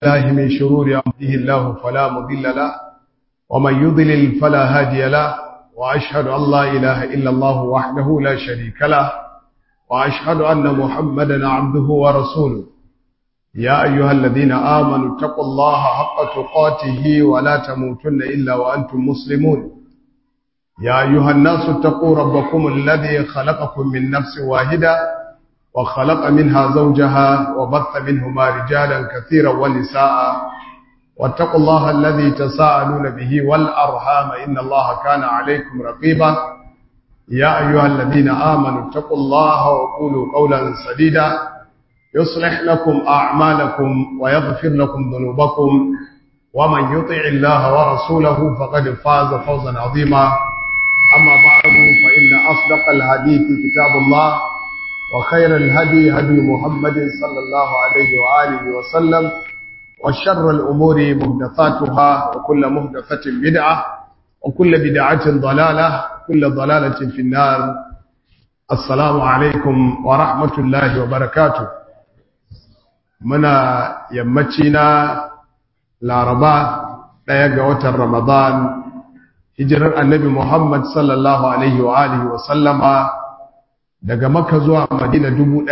الله من شرور أنفسه الله فلا مضل له ومن يضلل فلا هادي له وأشهد أن لا إله إلا الله وحده لا شريك له وأشهد أن محمدا عبده ورسوله يا أيها الذين آمنوا اتقوا الله حق تقاته ولا تموتن إلا وأنتم مسلمون يا أيها الناس اتقوا ربكم الذي خلقكم من نفس واحدة وخلق منها زوجها وبث منهما رجالا كثيرا ونساء واتقوا الله الذي تساءلون به والأرحام إن الله كان عليكم رقيبا يا أيها الذين آمنوا اتقوا الله وقولوا قولا سديدا يصلح لكم أعمالكم ويغفر لكم ذنوبكم ومن يطع الله ورسوله فقد فاز فوزا عظيما أما بعد فإن أصدق الحديث كتاب الله وخير الهدي هدي محمد صلى الله عليه وآله وسلم وشر الأمور محدثاتها وكل محدثة بدعة وكل بدعة ضلالة كل ضلالة في النار. السلام عليكم ورحمة الله وبركاته. منا يمتنا العرباء ليقى وتر رمضان هجر النبي محمد صلى الله عليه وآله وسلم daga Makka zuwa Madina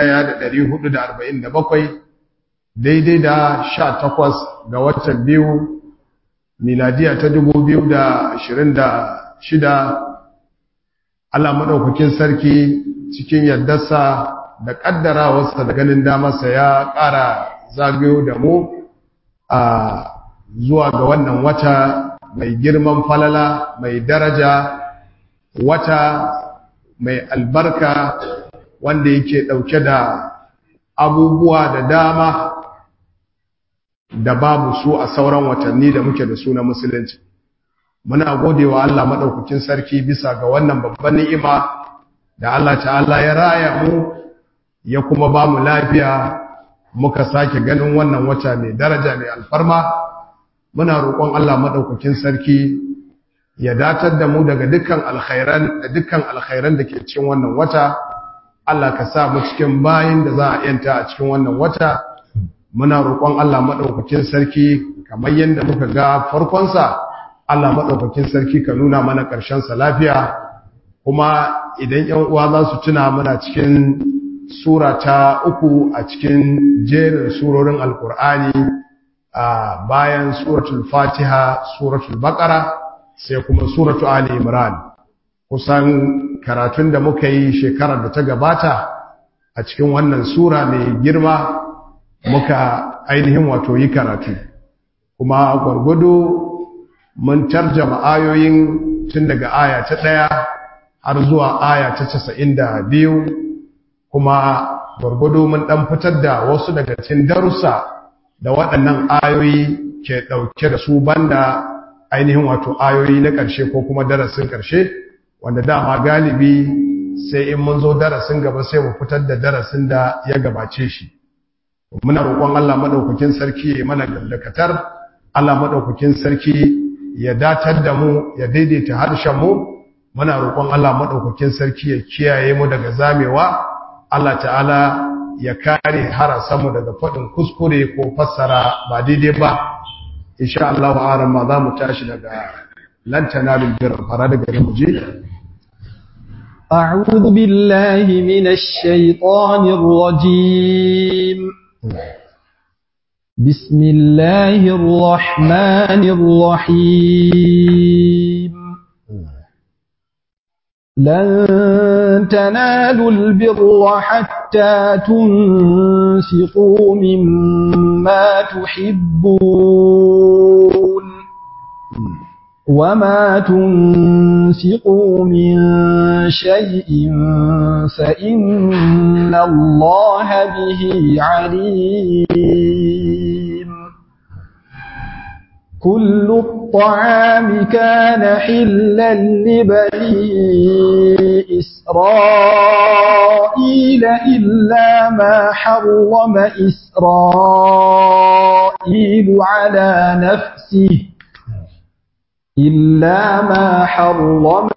1447 daidai da 18 ga watan biyu miladiya ta 2026. Allah madaukakin sarki cikin yardarsa da kaddarawarsa da ganin damarsa ya ƙara zagayo da mu a zuwa ga wannan wata mai girman falala mai daraja, wata mai albarka wanda yake ɗauke da abubuwa da dama da babu su a sauran watanni da muke da su na musulunci. Muna godewa Allah maɗaukakin sarki bisa ga wannan babban ni'ima da Allah ta'ala ya raya mu ya kuma ba mu lafiya muka sake ganin wannan wata mai daraja mai alfarma. Muna roƙon Allah maɗaukakin sarki ya datar da mu daga dukkan alkhairan da ke cikin wannan wata. Allah ka sa mu cikin bayin da za a yanta a cikin wannan wata. Muna roƙon Allah madaukakin sarki kamar yadda muka ga farkon sa, Allah madaukakin sarki ka nuna mana ƙarshen sa lafiya. Kuma idan ƴan uwa za su tuna muna cikin sura ta 3 a cikin jerin surorin Alƙur'ani, bayan suratul Fatiha, suratul Baqara, sai kuma suratu Ali Imran. Kusan karatun da muka yi shekarar da ta gabata a cikin wannan sura mai girma muka ainihin wato yi karatu, kuma gwargwado mun tarjama ayoyin tun daga aya ta 1 har zuwa aya ta 92, kuma gwargwado mun dan fitar da wasu daga cikin darussa da waɗannan ayoyi ke ɗauke da su banda ainihin wato ayoyi na ƙarshe ko kuma darasin ƙarshe, wanda dama galibi sai in mun zo darasin gaba sai mu fitar da darasin da ya gabace shi. Muna roƙon Allah madaukakin sarki ya mana gamdakatar, Allah madaukakin sarki ya datar da mu, ya daidaita harshen mu. Muna roƙon Allah madaukakin sarki ya kiyaye mu daga zamewa. Allah ta'ala ya kare harasan mu daga faɗin kuskure ko fassara ba daidai ba. insha Allah aran ma za mu tashi daga lan tanalul birra fara daga mu je a'udhu billahi minash shaitanir rajim bismillahir rahmanir rahim lan tanalul birra hatta tunfiqu mimma tuhibbun وما تنفقوا من شيء فإن الله به عليم كل الطعام كان حلا لبني إسرائيل إلا ما حرم إسرائيل على نفسه إلا ما حرم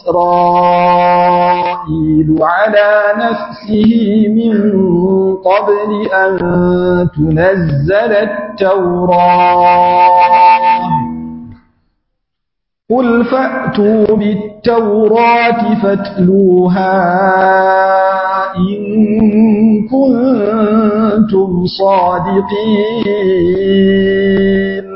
إسرائيل على نفسه من قبل أن تنزل التوراة قل فأتوا بالتوراة فاتلوها إن كنتم صادقين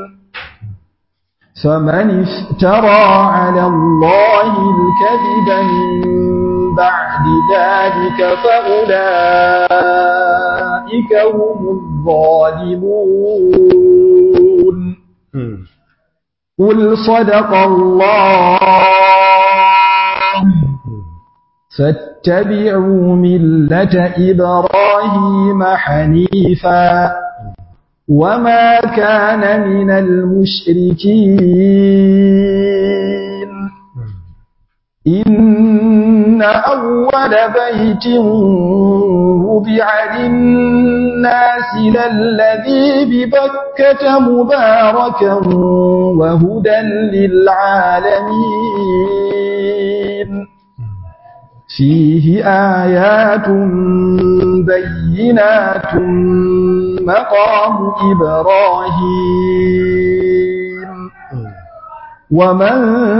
فمن افترى على الله الكذب من بعد ذلك فأولئك هم الظالمون قل صدق الله فاتبعوا ملة إبراهيم حنيفا وما كان من المشركين إن أول بيت وضع للناس للذي ببكة مباركا وهدى للعالمين فيه آيات بينات مقام إبراهيم ومن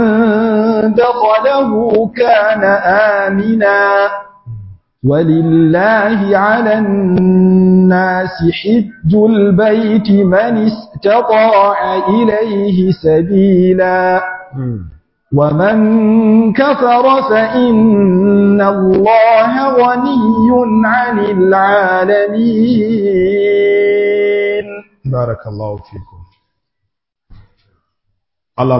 دخله كان آمنا ولله على الناس حج البيت من استطاع إليه سبيلا ومن كفر فإن الله غني عن العالمين بارك الله فيكم Allah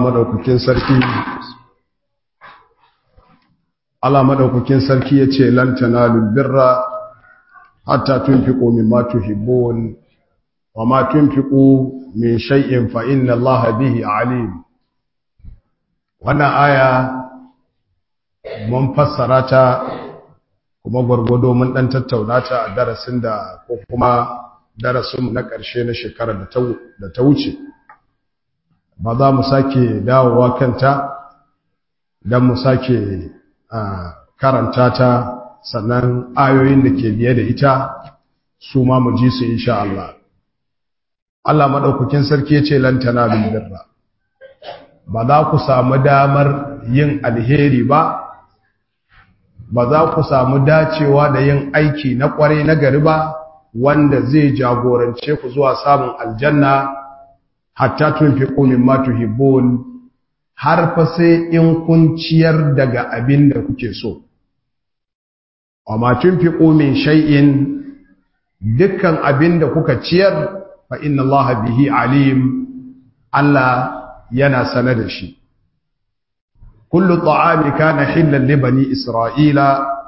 madaukakin sarki yace lan tanalul birra hatta tunfiqu mimma tuhibbun wa ma tunfiqu min shay'in fa inna Allaha bihi alim. Wannan aya mun fassara ta kuma gwargwado mun dan tattauna ta a darasin da ko kuma darasin na ƙarshe na shekarar da ta wuce. Ba za mu sake dawowa kanta don mu sake karanta ta sannan ayoyin da ke biye da ita su ma mu ji su insha Allah. Allah madaukakin sarki yace lan tanalul birra, ba za ku samu damar yin alheri ba, ba za ku samu dacewa da yin aiki na kwarai na gari ba wanda zai jagorance ku zuwa samun aljanna hatta tunfiqu mimma tuhibbun, har fa sai in kun ciyar daga abin da kuke so. Wa ma tunfiqu min shay'in, dukkan abin da kuka ciyar fa inna Allah bihi alim, Allah yana sane da shi. Kullu ta'ami kana hillan li bani Isra'ila,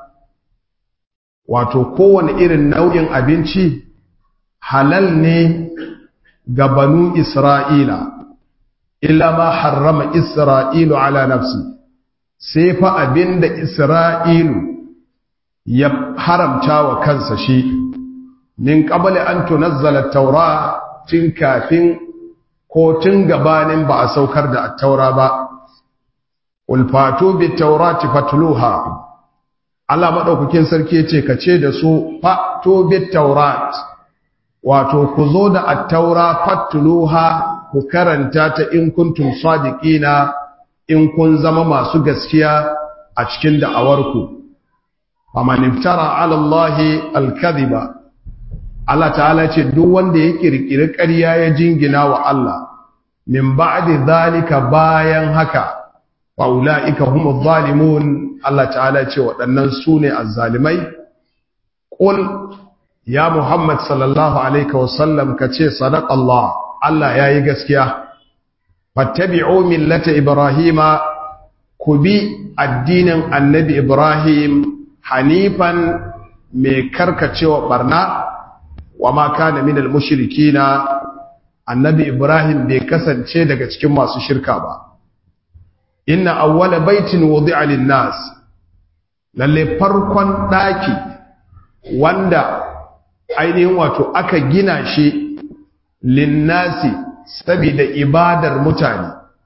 wato kowane irin nau'in abinci halal ne ga banu Isra'ila, illa ma harrama Isra'ilu ala nafsi, sai fa abinda Isra'ilu ya haramta wa kansa shi, min qabli an tunazzala at-taura, tun kafin ko tun gabanin ba a saukar da at-taura ba. Qul fatu bit-taurati fatluha, Allah madaukakin sarki yace kace da su fatu bit-taurat, wato ku zo da at-taura fatluha, ku karanta ta in kuntum sadiqina, in kun zama masu gaskiya a cikin da'awarku. Faman iftara ala Allahi al-kadhiba, Allah ta'ala ce duk wanda ya kirkiri ƙarya ya jingina wa Allah min ba'di zalika, bayan haka, wa ulaika humuz zalimun, Allah ta'ala ce waɗannan sune azzalimai. Qul ya Muhammad sallallahu alaihi wasallam kace sadaqa Allah, Allah yayi gaskiya. Fattabi'u millata Ibrahima, ku bi addinin annabi Ibrahim hanifan, mai karkacewa barna, wa ma kana minal mushrikina, annabi Ibrahim bai kasance daga cikin masu shirka ba. Inna awwala baitin wudi'a lin-nas, lalle farkon daki wanda ainihin wato aka gina shi linnasi saboda ibadar mutane,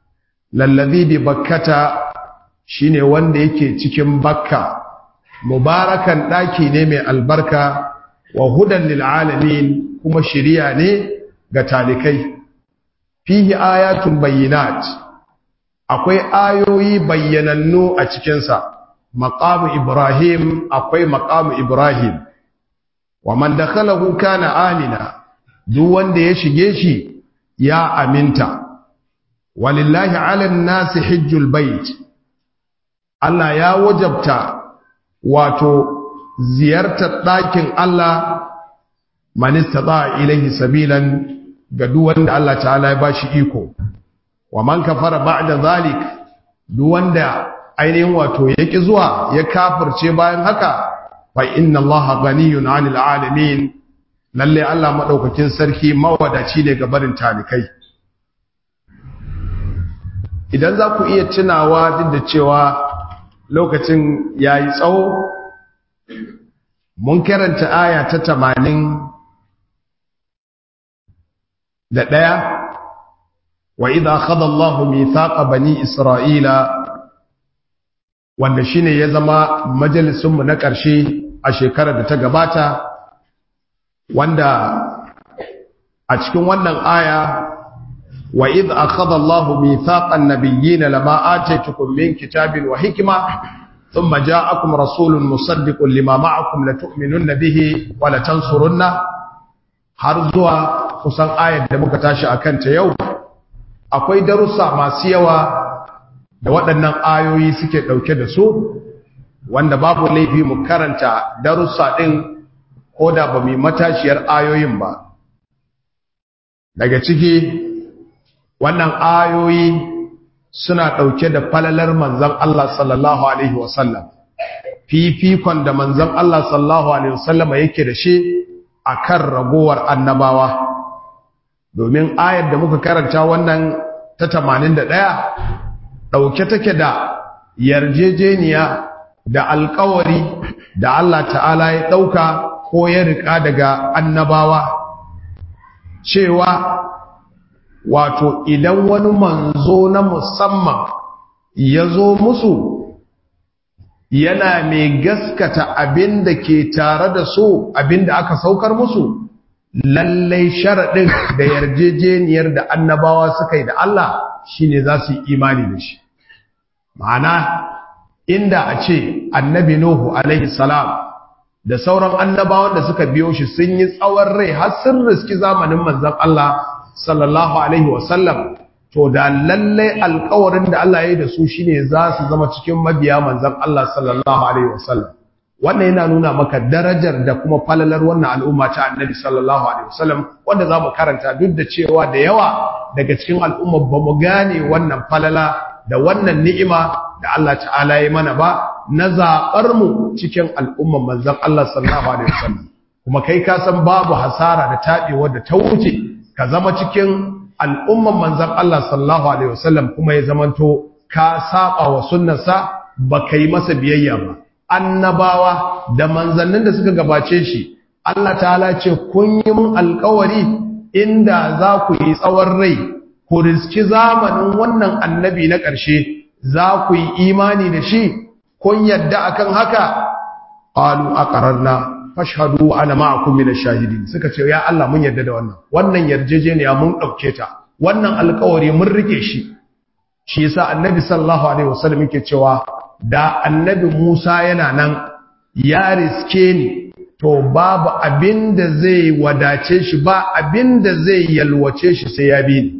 lallazi bi bakkata shine wanda yake cikin bakka mubarakan daki ne mai albarka wa hudan lil alamin kuma shiriya ne ga talikai fihi ayatun bayyinat akwai ayoyi bayyanannu a cikin sa maqamu ibrahim akwai maqamu ibrahim wa man dakhalahu kana amina duk wanda ya shige shi ya aminta walillahi 'alan nasi hajjul bait Allah ya wajabta wato ziyartar ɗakin Allah man istata ilayhi sabilan ga duk wanda Allah ta'ala ya bashi iko wa man kafara ba'da zalik duk wanda ainihin wato yaki zuwa ya kafirce bayan haka fa inna Allaha ghaniyun 'anil 'alamin lalle Allah madaukakin sarki mawadaci ne ga barin talikai idan za ku iya tunawa duk da cewa lokacin yayi tsawo mun karanta aya ta 81 wa idha akhadha Allahu mithaqa bani Isra'ila wanda shine ya zama majalisun mu na ƙarshe a shekarar da ta gabata wanda a cikin wannan aya wa idh akhadha Allahu mithaqan nabiyyin lama ataytukum min kitabin wa hikma thumma ja'akum rasulun musaddiqun lima ma'akum latu'minunna bihi wa latansurunna har zuwa kusan ayar da muka tashi akan ta yau akwai darussa masu yawa da waɗannan ayoyi suke ɗauke da su wanda babu laifi mu karanta darussa ɗin ko da ba mu matashiyar ayoyin ba daga ciki wannan ayoyi suna ɗauke da falalar manzon Allah sallallahu alaihi wasallam fifikon da manzon Allah sallallahu alaihi wasallam yake da shi akan ragowar annabawa domin ayar da muka karanta wannan ta 81 ɗauke take da yarjejeniya da alƙawari da Allah ta'ala ya ɗauka ko ya riƙa daga annabawa cewa wato idan wani manzo na musamman ya zo musu yana mai gaskata abin da ke tare da su abin da aka saukar musu lallai sharaɗin da yarjejeniyar da annabawa suka yi da Allah shine za su yi imani da shi ma'ana inda a ce annabi Nuhu alaihi salam da sauran annabawan da suka biyo shi sun yi tsawon rai har sun riski zamanin manzon Allah sallallahu alaihi wasallam to da lalle alƙawarin da Allah ya yi da su shine za su zama cikin mabiya manzon Allah sallallahu alaihi wasallam wannan yana nuna maka darajar da kuma falalar wannan al'umma ta annabi sallallahu alaihi wasallam wanda za mu karanta duk da cewa da yawa daga cikin al'umma ba mu gane wannan falala da wannan ni'ima da Allah ta'ala ya mana ba na zaɓar mu cikin al'umman manzon Allah sallallahu alaihi wasallam kuma kai ka san babu hasara da taɓewa da ta wuce ka zama cikin al'umman manzon Allah sallallahu alaihi wasallam kuma ya zamanto ka saba wa sunnarsa ba kai masa biyayya ba annabawa da manzannin da suka gabace shi Allah ta'ala ce kun yi mun alƙawari inda za ku yi tsawon rai ku riski zamanin wannan annabi na ƙarshe za ku yi imani da shi kun yadda akan haka qalu aqararna fashhadu ana ma'akum minash shahidin suka ce ya Allah mun yadda da wannan yarjejeniya mun dauke ta wannan alƙawari mun rike shi shi yasa annabi sallallahu alaihi wasallam yake cewa da annabi Musa yana nan ya riske ni to babu abinda zai wadace shi ba abinda zai yalwace shi sai ya bi ni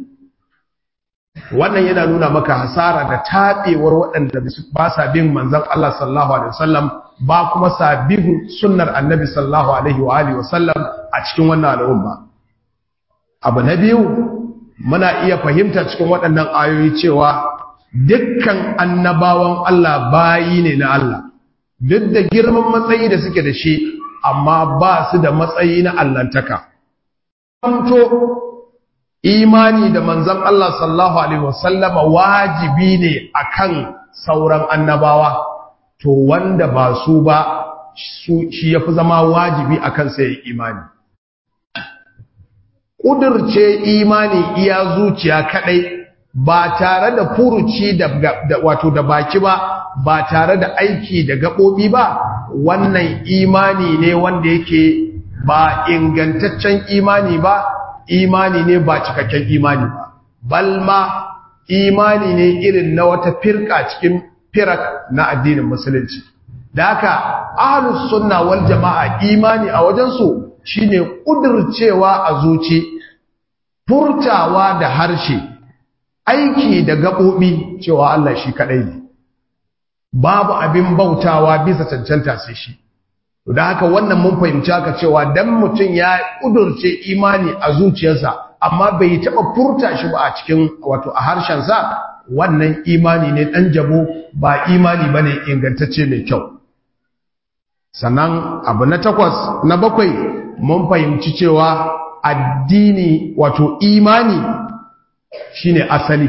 wannan yana nuna maka hasara da tabewar waɗanda ba sa bin manzon Allah sallallahu alaihi wasallam ba kuma sabihu sunnar annabi sallallahu alaihi wa alihi wasallam a cikin wannan al'umma abu na biyu muna iya fahimta cikin waɗannan ayoyi cewa dukkan annabawan Allah bayi ne na Allah duk da girman matsayi da suke da shi amma ba su da matsayi na allantaka to imani da manzon Allah sallallahu alaihi wasallam wajibi ne akan sauran annabawa to wanda ba su ba shi yafi zama wajibi akan sai imani kudirce imani iya zuciya kadai ba tare da furuci da wato da baki ba tare da aiki da gabobi ba, wannan imani ne wanda yake ba ingantaccen imani ba, imani ne ba cikakken imani ba, balma imani ne irin na wata firka cikin firak na addinin musulunci. Da haka ahlus sunna wal jama'a imani a wajensu shine kudircewa a zuci, furtawa da harshe, aiki da gabobi cewa Allah shi kadai ne, babu abin bautawa bisa cancanta sai shi. Da haka wannan mun fahimci haka cewa dan mutum ya kudurce imani a zuciyarsa amma bai taba furta shi ba a cikin wato a harshensa, wannan imani ne dan jabo, ba imani bane ingantacce mai kyau. Sannan abu na 8 na 7 mun fahimci cewa addini wato imani shine asali,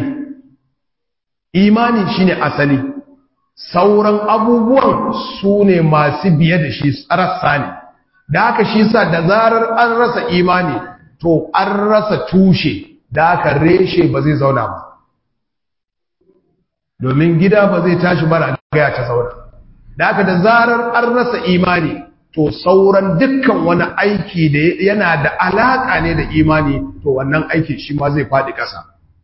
imani shine asali, sauran abubuwan su ne masu biye da shi rassa ne. Da haka shi sa da zarar an rasa imani to an rasa tushe, da haka reshe ba zai zauna ba, domin gida ba zai tashi bara gaya ta zauna. Da haka da zarar an rasa imani to sauran dukkan wani aiki da yana da alaka ne da imani, to wannan aiki shi ma zai faɗi ƙasa.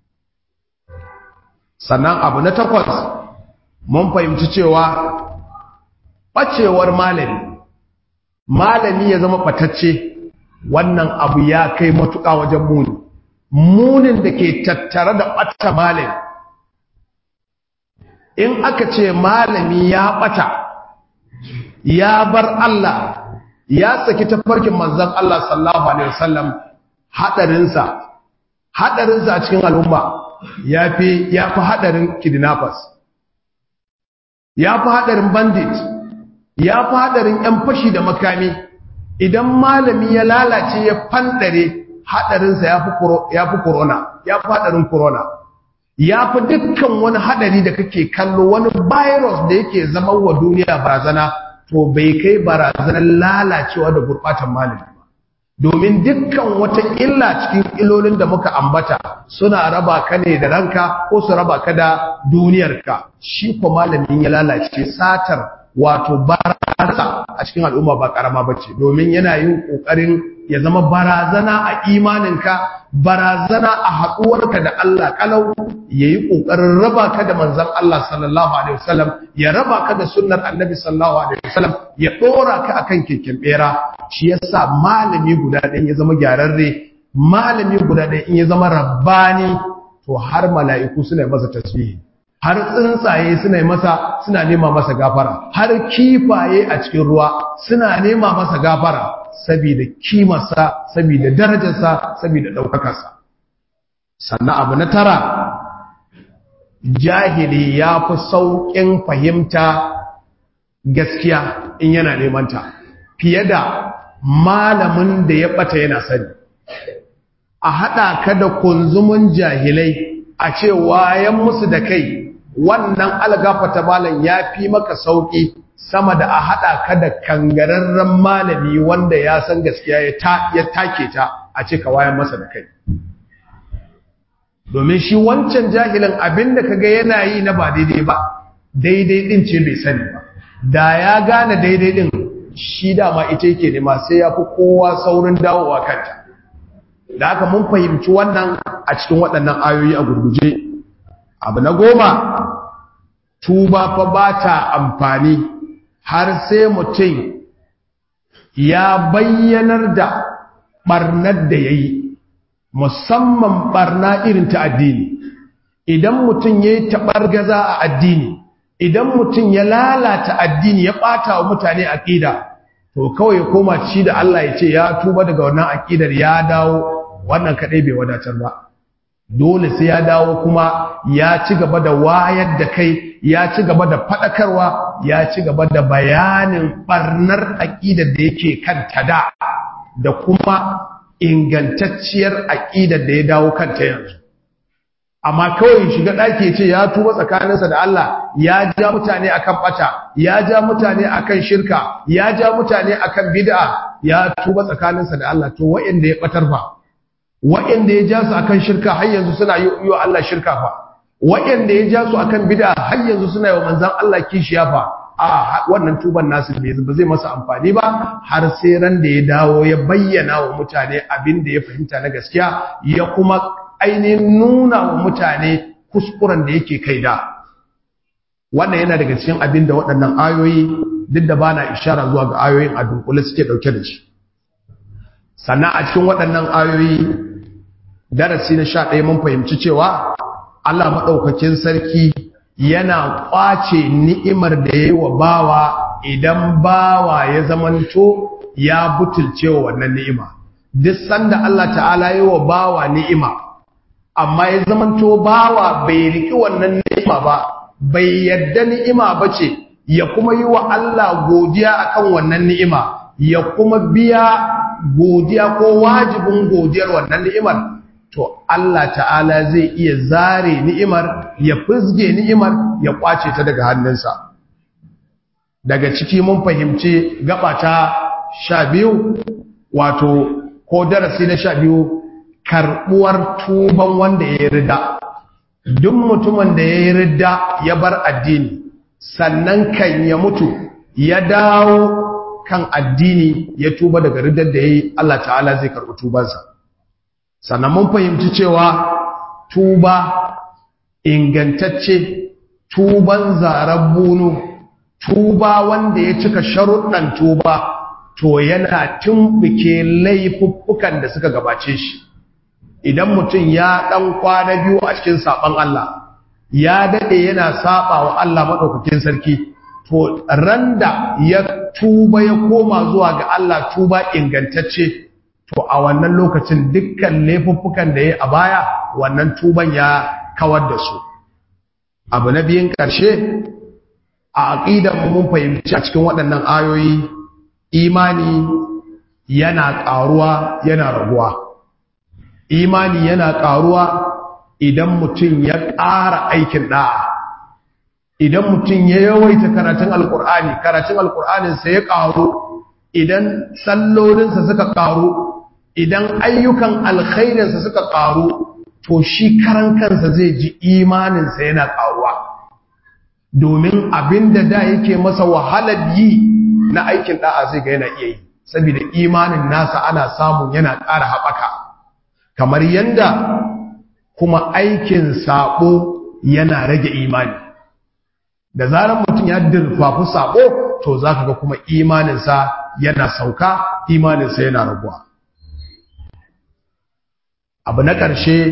Sannan abu na 8 mun fahimci cewa ɓacewar malami ya zama ɓatacce, wannan abu ya kai matuƙa wajen munin da ke tattare da ɓata malami. In aka ce malami ya ɓata, ya bar Allah, ya saki tafarkin manzon Allah sallallahu alaihi wasallam, haɗarinsa a cikin al'umma ya fi haɗarin kidnappers, ya fi haɗarin bandit, ya fi haɗarin ‘yan fashi da makami. Idan malami ya lalace ya fandare, haɗarinsa ya fi corona, ya fi haɗarin corona, ya fi dukkan wani haɗari da kake kallo, wani virus da yake zama wa duniya barazana, to bai kai barazanar lalacewa da gurɓatan malami ba. Domin dukkan wata illa cikin illolin da muka ambata suna raba ka ne da ranka ko su raba ka da duniyarka. Shi ko malamin ya lalace, satar wato barasa a cikin al'umma ba karama bace, domin yana yin kokarin ya zama barazana a imaninka, barazana a haɗuwarka da Allah kalau, yayi kokarin raba ka da manzon Allah sallallahu alaihi wasallam, ya raba ka da sunnar annabi sallallahu alaihi wasallam, ya dora ka akan keken bera. Shi yasa malami guda ɗaya ya zama gyararre, malami guda ɗaya in ya zama rabbani, to har mala'iku suna masa tasbihi, har tsuntsaye suna nema masa gafara, har kifaye a cikin ruwa suna nema masa gafara, saboda kimarsa, saboda darajarsa, saboda ɗaukakarsa. Sannan abu na 9, jahili ya fi sauƙin fahimta gaskiya in yana nemanta fiye da malamin da ya ɓata yana sani. A haɗa ka da kunzumin jahilai a ce wayan musu da kai, wannan algafata malam ya fi maka sauƙi sama da a haɗa ka da kangararren malami wanda ya san gaskiya ya take ta, a ce ka wayan masa da kai. Domin shi wancan jahilin abinda kaga yana yi na ba daidai ba, daidai din ce bai sani ba. Da ya gane daidai din, shi dama ita yake nema, sai ya fi kowa saurin dawowa kanta. Da haka mun fahimci wannan a cikin waɗannan ayoyi a gurguje. Abu na 10, tuba fa ba ta amfani har sai mutum ya bayyanar da ɓarnar da ya yi, musamman ɓarna irin ta addini. Idan mutum ya yi taɓargaza a addini, idan mutum ya lalata addini, ya ɓata wa mutane aƙida, to kawai ya koma ci da Allah ya ce ya tuba daga wannan aƙidar, ya dawo, wannan kaɗai bai wadatar ba. Dole sai ya dawo kuma ya ci gaba da wayar da kai, ya ci gaba da faɗakarwa, ya ci gaba da bayanin ɓarnar aƙidar da yake kanta da kuma ingantacciyar aƙidar da ya dawo kanta yanzu. Amma kawai shiga ɗaki ce ya tuba tsakaninsa da Allah, ya ja mutane akan ɓata, ya ja mutane akan shirka, ya ja mutane akan bid'a, ya tuba tsakaninsa da Allah, to wa'inda ya ɓatar fa, waɗanda ya ja su akan shirka har yanzu suna yi wa Allah shirka fa, waɗanda ya ja su akan bid'a har yanzu suna yi wa manzon Allah kishiya fa, wannan tuban nasu ba zai masa amfani ba har sai ran da ya dawo ya bayyana wa mutane abin da ya fahimta na gaskiya, ya kuma ainihin nuna wa mutane kuskuren da yake kai da. Wannan yana daga cikin abin da waɗannan ayoyi, duk da ba na ishara zuwa ga ayoyin a dunkule suke ɗauke da shi. Sannan a cikin waɗannan ayoyi, darasi na 11 mun fahimci cewa Allah maɗaukakin sarki yana ƙwace ni'imar da ya yi wa bawa idan bawa ya zamanto ya butulce wa wannan ni'ima. Duk sanda Allah ta'ala yi wa bawa ni'ima, amma ya zamanto bawa bai riƙi wannan ni'ima ba, bai yadda ni'ima ba ce, ya kuma yi wa Allah godiya akan wannan ni'ima, ya kuma biya godiya ko wajibin godiyar wannan ni'imar, to Allah ta'ala zai iya zare ni'imar, ya fizge ni'imar, ya kwace ta daga hannunsa. Daga ciki mun fahimci gaba ta 12, wato ko darasi na 12, karbuwar tuban wanda ya rida. Duk mutumin da ya rida ya bar addini, sannan kan ya mutu ya dawo kan addini, ya tuba daga riddar da yayi, Allah ta'ala zai karbi tubansa. Sannan mun fahimci cewa tuba ingantacce, tuban zarar bunu, tuba wanda ya cika sharuɗan tuba, to yana tumbuke laifuffukan da suka gabace shi. Idan mutum ya ɗan kwana biyu a cikin saɓon Allah, ya daɗe yana saɓa wa Allah maɗaukakin sarki, to randa ya tuba ya koma zuwa ga Allah tuba ingantacce, to a wannan lokacin dukkan laifuffukan da ya a baya, wannan tuban ya kawar da su. Abu na biyun ƙarshe, a aƙidan mun fahimci a cikin waɗannan ayoyi, imani yana ƙaruwa yana raguwa. Imani yana ƙaruwa idan mutum ya ƙara aikin ɗa'a, idan mutum ya yawaita karatun alƙur'aninsa ya ƙaru, idan sallolinsa suka ƙaru, idan ayyukan alkhairinsa suka ƙaru, to shi karan kansa zai ji imaninsa yana ƙaruwa. Domin abinda da yake masa wahalar yi na aikin ɗa'a zai ga yana iya yi, saboda imanin nasa ana samun yana ƙara haɓaka. Kamar yanda kuma aikin saɓo yana rage imani. Da zarar mutum ya dirfafi saɓo, to za ka ga kuma imaninsa yana sauka, imaninsa yana raguwa. Abu na ƙarshe,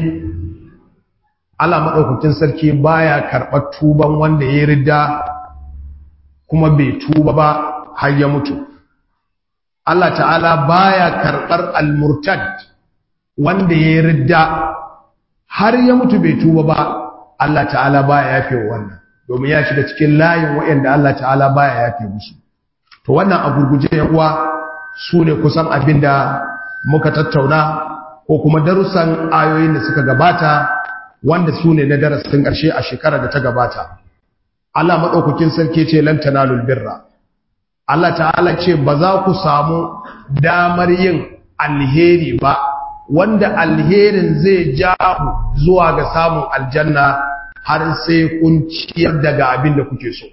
Allah maɗaukakin sarki baya karɓar tuban wanda ya ridda kuma bai tuba ba har ya mutu. Allah ta'ala baya karɓar al-murtad wanda ya ridda har ya mutu bai tuba ba, Allah ta'ala baya yafe wannan, domin ya shiga cikin layin waɗanda Allah ta'ala baya yafe musu. To wannan a gurguje yan uwa su ne kusan abinda muka tattauna, ko kuma darussan ayoyin da suka gabata, wanda su ne na darasin ƙarshe a shekarar da ta gabata. Allah maɗaukakin sarki ce lan tanalul birra. Allah ta'ala ce ba za ku samu damar yin alheri ba, wanda alherin zai ja ku zuwa ga samun aljanna har sai kun ciyar daga abin da kuke so.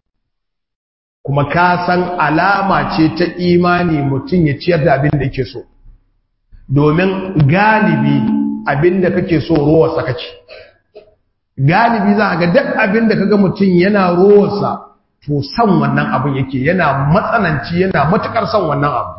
Kuma ka san alama ce ta imani mutum ya ciyar da abin da yake so. Domin galibi abinda kake so rowarsa kake, galibi za a ga duk abinda kaga mutum yana rowarsa, to san wannan abin yake, yana matsananci, yana matukar son wannan abu.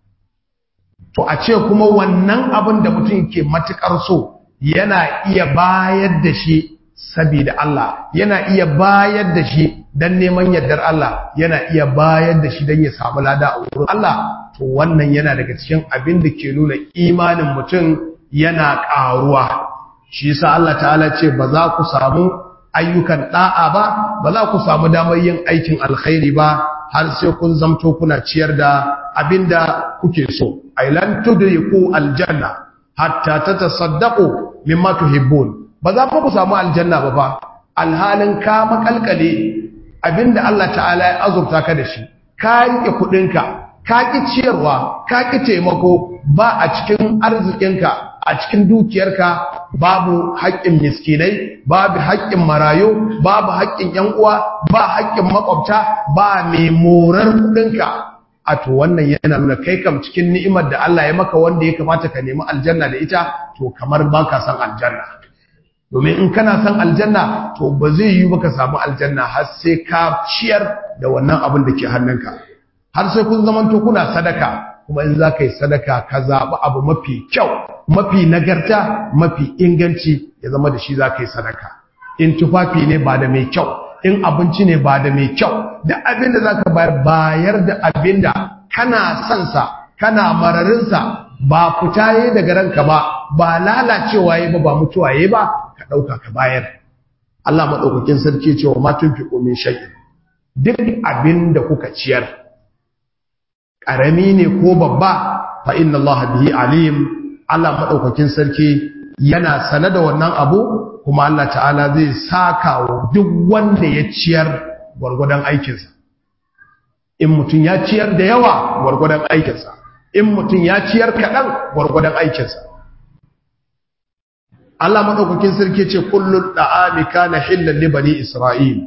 To a ce kuma wannan abin da mutum ke matukar so yana iya bayar da shi saboda Allah, yana iya bayar da shi dan neman yardar Allah, yana iya bayar da shi dan ya samu lada a wurin Allah, to wannan yana daga cikin abin da ke nuna imanin mutum yana ƙaruwa. Shi yasa Allah ta'ala ce ba za ku samu ayyukan da'a ba za ku samu damar yin aikin alkhairi ba har sai kun zamto kuna ciyar da abinda kuke so. Ay lan tudriku aljanna hatta tatasaddaqu mimma tuhibbun. Ba za ku samu aljanna ba alhalin ka makalkale abinda Allah ta'ala ya azurta ka da shi, ka rike kudinka, ka ki ciyarwa, ka ki taimako, ba a cikin arzikinka a cikin dukiyarka babu haƙƙin miskinai, babu haƙƙin marayu, babu haƙƙin ƴan uwa, ba haƙƙin makwabta, ba mai morar kuɗinka, a to wannan yana nuna kai kam cikin ni'imar da Allah ya maka wanda ya kamata ka nemi aljanna da ita, to kamar baka san aljanna. Domin in kana san aljanna to ba zai yi baka samu aljanna har sai ka ciyar da wannan abin da ke hannunka, har sai kun zamanto kuna sadaka. Kuma in za ka yi sadaka ka zaɓi abu mafi kyau, mafi nagarta, mafi inganci, ya zama da shi za ka yi sadaka. In tufafi ne ba da mai kyau, in abinci ne ba da mai kyau, da abin da za ka bayar da abin da kana sansa, kana mararinsa, ba fita yi daga ranka ba lalacewa yi ba mutuwa yi ba, ka ɗauka ka bayar. Allah maɗaukakin sarki cewa ma tunfiqu min shay'in, duk abin da kuka ciyar, ƙarami ne ko babba, fa inna Allah bihi alim, Allah maɗaukakin sarki yana sane da wannan abu, kuma Allah ta'ala zai saka wa duk wanda ya ciyar gwargwadon aikinsa. In mutum ya ciyar da yawa gwargwadon aikinsa, in mutum ya ciyar kaɗan gwargwadon aikinsa. Allah maɗaukakin sarki ce kullun da'ami kana hillan li bani Isra'il,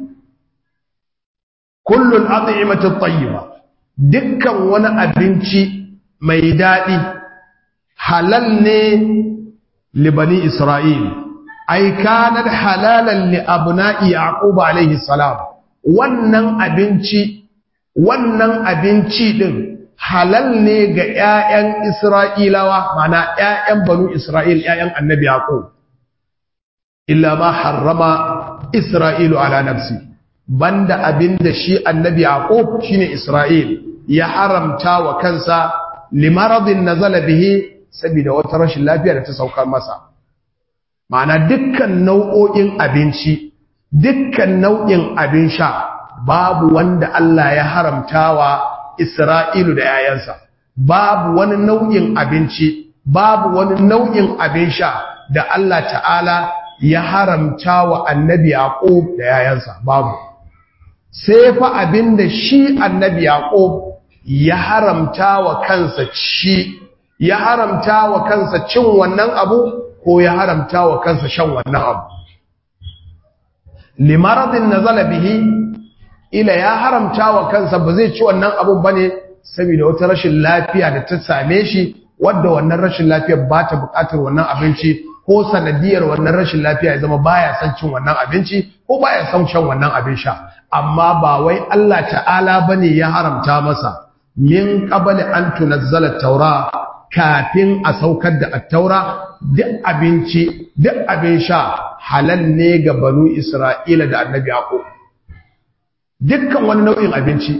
kullun at'imatu tayyiba, dukkan wani abinci mai daɗi halal ne li bani Isra'il, ai kanar halalan li abna'i Yaqub alaihi salam. Wannan abinci din halal ne ga ƴaƴan Isra'ilawa, mana ƴaƴan banu Isra'il, ƴaƴan annabi Yaqub. Illa ma harrama Isra'ilu ala nafsi, banda abinda shi annabi Yaqub shine Isra'il ya haramta wa kansa limaradin nazala bihi, saboda wata rashin lafiya da ta saukar masa. Ma'ana dukkan nau'o'in abinci, dukkan nau'in abin sha, babu wanda Allah ya haramtawa Isra'ilu da yayansa. Babu wani nau'in abinci, babu wani nau'in abin sha da Allah ta'ala ya haramtawa annabi Yaqub da yayansa, babu. Sai fa abinda shi annabi Yaqub ya haramta wa kansa cin wannan abu, ko ya haramta wa kansa shan wannan abu. Limaradin nazala bihi, ila ya haramta wa kansa ba zai ci wannan abun bane saboda wata rashin lafiya da ta same shi, wadda wannan rashin lafiyar ba ta buƙatar wannan abinci, ko sanadiyar wannan rashin lafiya ya zama baya son cin wannan abinci ko baya son shan wannan abin sha. Amma ba wai Allah ta'ala bane ya haramta masa min qabli an tunazzala at-taura, kafin a saukar da at-taura, duk abinci duk abin sha halal ne ga banu Isra'ila da annabi Yaqub. Dukkan wani nau'in abinci,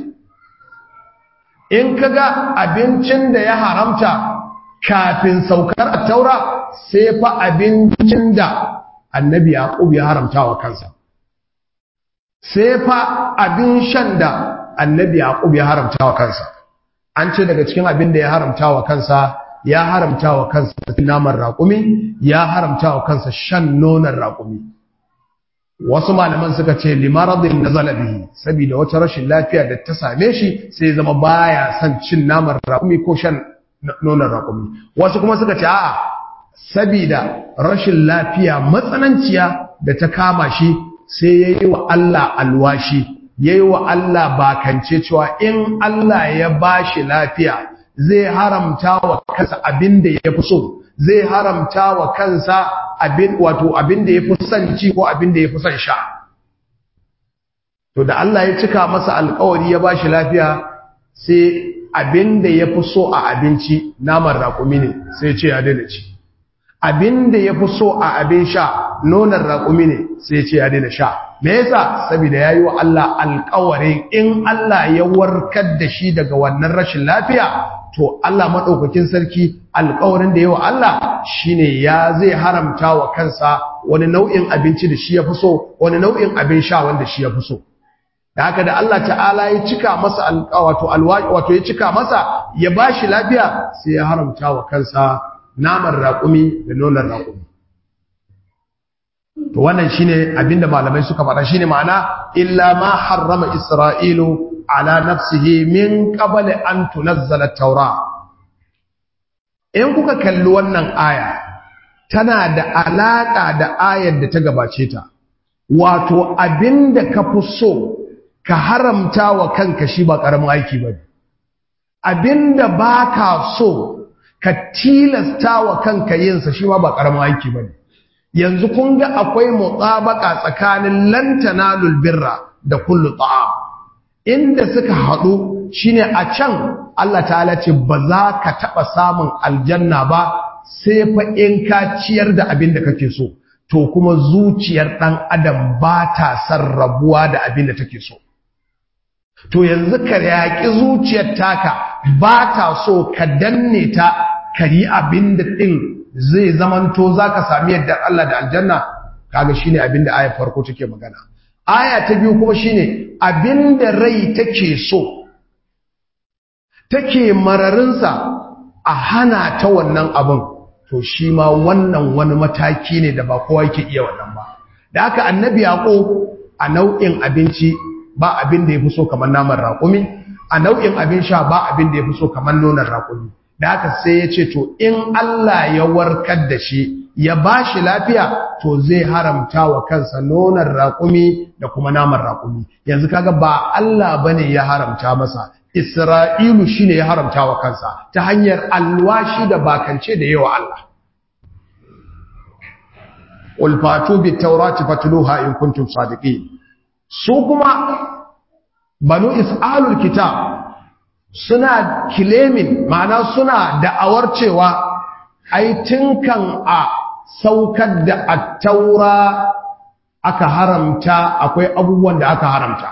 in kaga abincin da ya haramta kafin saukar at-taura, sai fa abincin da annabi Yaqub ya haramta wa kansa, sai fa abin shan da annabi Yaqub ya haramta wa kansa. An ce daga cikin abin da ya haramta wa kansa, ya haramta wa kansa naman raƙumi, ya haramta wa kansa shan nonon raƙumi. Wasu malaman suka ce limaradin nazala bihi, saboda wata rashin lafiya da ta same shi sai zama baya son cin naman raƙumi ko shan nonon raƙumi. Wasu kuma suka ce a'a, saboda rashin lafiya matsananciya da ta kama shi, sai yayi wa Allah alwashi, yayi wa Allah bakance cewa in Allah ya bashi lafiya zai haramta wa kansa abin da ya fi so, zai haramta wa kansa abin da ya fi son ci ko abin da ya fi son sha. To da Allah ya cika masa alƙawari ya bashi lafiya, sai abin da ya fi so a abinci naman raƙumi ne, sai ce ya daina ci. Abin da ya fi so a abin sha nonon raƙumi ne, sai ce ya daina sha. Me yasa? Saboda yayi wa Allah alƙawari in Allah ya warkar da shi daga wannan rashin lafiya, to Allah madaukakin sarki alƙawarin da yayi wa Allah shine ya zai haramta wa kansa wani nau'in abinci da shi ya fi so, wani nau'in abin sha wanda shi ya fi so. Da haka da Allah ta'ala ya cika masa wato ya cika masa, ya bashi lafiya, sai ya haramta wa kansa naman raƙumi da nonon raƙumi. To wannan shine abinda malamai suka faɗa, shine ma'ana illa ma harrama Isra'ilu ala nafsihi min qabli an tunazzala at-taura. In kuka kalli wannan aya tana da alaka da ayar da ta gabace ta, wato abinda ka fi so ka haramta wa kanka shi ba ƙaramin aiki ba ne, abinda ba ka so ka tilasta wa kanka yinsa shi ma ba ƙaramin aiki ba ne. Yanzu kun ga akwai mutsabaka tsakanin lan tanalul birra da kullu ta'am, inda suka haɗu shine a can Allah ta'ala ce ba za ka taɓa samun aljanna ba sai fa in ka ciyar da abin da kake so, to kuma zuciyar ɗan adam ba ta sarrabuwa da abin da take so. To yanzu ka yaƙi zuciyar taka ba ta so ka danne ta ka yi abin da ɗin zai zamanto za ka sami yadda Allah da aljanna, kaga shi ne abin da ayar farko take magana. Aya ta biyu kuma shi ne abin da rai take so, take mararinsa a hana ta wannan abin, to shi ma wannan wani mataki ne da ba kowa yake iya wannan ba. Da haka annabi Yaqub a nau'in abinci ba abin da ya fi so kamar naman raƙumi, a nau'in abin sha ba abin da ya fi so kamar nonon raƙumi. Da haka sai ya ce to in Allah ya warkar da shi ya ba shi lafiya, to zai haramta wa kansa nonon raƙumi da kuma naman raƙumi. Yanzu kaga ba Allah bane ya haramta masa, Isra'ilu shine ya haramta wa kansa ta hanyar alwashi da bakance da yawa Allah. Qul fatu bit tawrati fatluha in kuntum sadiqin. Su kuma banu Isra'ilul kitab suna kilemin, ma'ana suna da'awar cewa ai tinkan a saukar da at-taura aka haramta, akwai abubuwan da aka haramta.